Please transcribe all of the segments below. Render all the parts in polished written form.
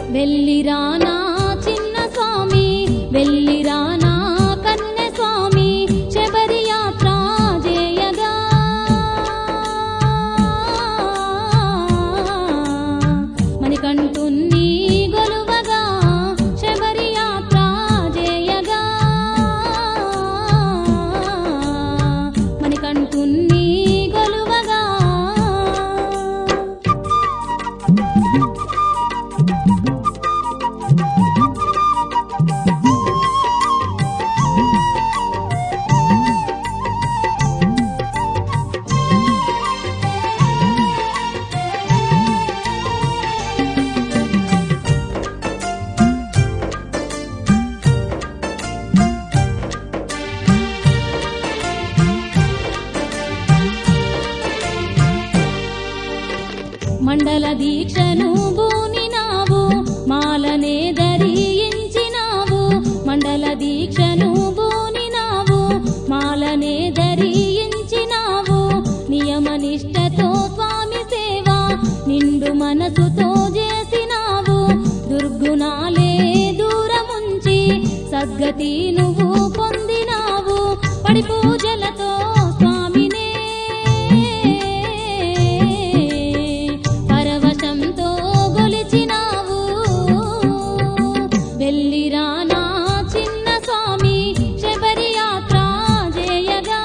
వెళ్ళిరానా చిన్న స్వామి వెళ్ళిరానా కన్నె స్వామి శబరి యాత్ర చేయగా మణికంఠుని గొలువగా శబరి యాత్ర చేయగా మణికంఠుని గొలువగా మండల దీక్షను బూనినావు మాలనే ధరించినావు మండల దీక్షను బూనినావు మాలనే ధరించినావు నియమనిష్టతో స్వామి సేవ నిండు మనసుతో చేసినావు దుర్గుణాలే దూరముంచి సద్గతి నువ్వు పొందినావు పడి పూజలతో స్వామినే పరవశంతో గొలిచినావు వెళ్ళిరానా చిన్న స్వామి శబరి యాత్ర చేయగా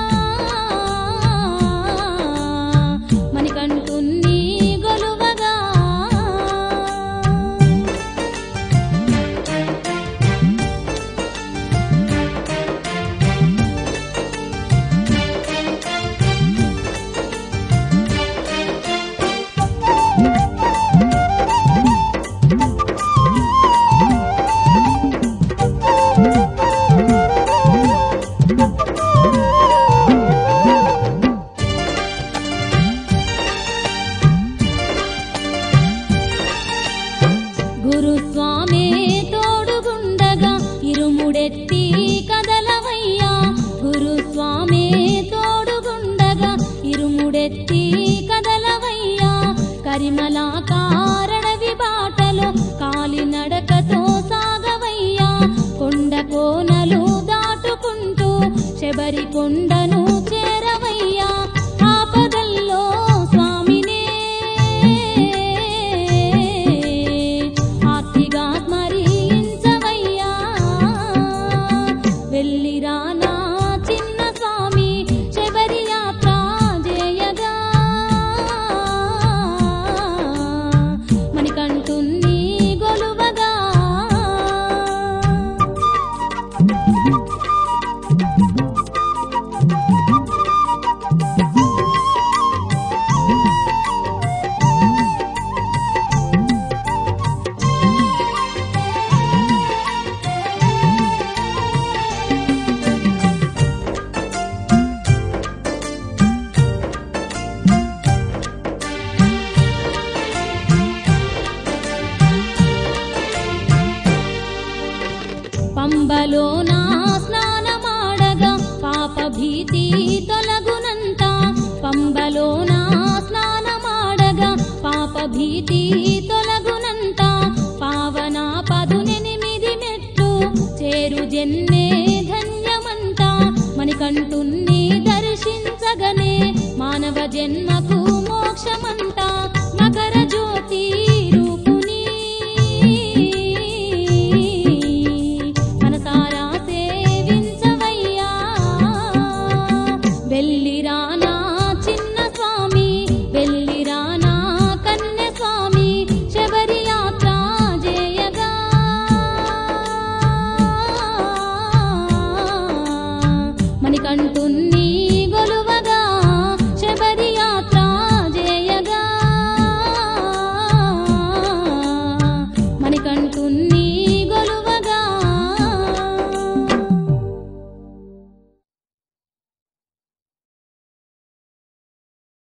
మణికంఠుని గొలువగా గురుస్వామే తోడుగుండగా ఇరుముడెత్తి కదలవయ్యా గురుస్వామే తోడుగుండగా ఇరుముడెత్తి కదలవయ్యా కరిమలా కారణవి బాటలో కాలినడకతో సాగవయ్యా కొండ కోనలు దాటుకుంటూ శబరి కొండను చేరవయ్యా ఆపదల్లో స్వామినే ఆర్తిగా స్మరించవయ్యా వెళ్ళిరానా చిన్న స్వామి శబరి యాత్ర చేయగా మణికంఠుని గొలువగా పంబలోనా స్నానమాడగా పాప భీతి తొలగునంత పంబలోనా స్నానమాడగా పాప భీతి